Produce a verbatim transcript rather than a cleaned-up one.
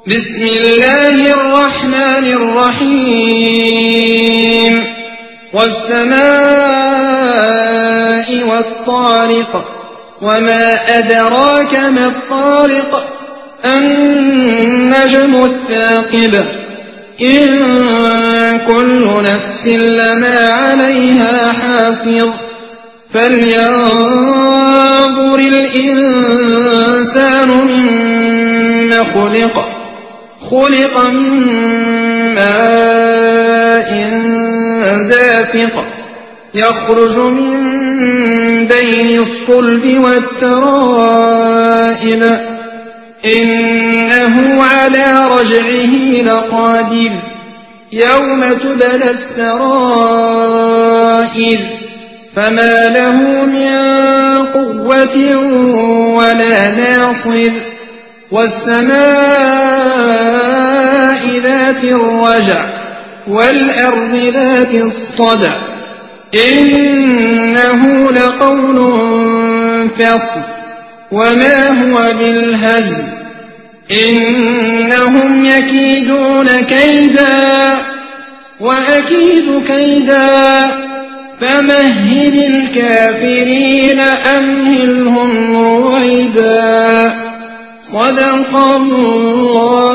بسم الله الرحمن الرحيم والسماء والطارق وما أدراك ما الطارق النجم الثاقب إن كل نفس لما عليها حافظ فلينظر الإنسان مما خلق خلق من ماء دافق يخرج من بين الصلب والترائب إنه على رجعه لقادر يوم تبلى السرائر فما له من قوة ولا ناصر والسماء ذات الرجع والأرض ذات الصدع إنه لقول فصل وما هو بالهزل إنهم يكيدون كيدا وأكيد كيدا فمهل الكافرين أمهلهم رويدا صدق الله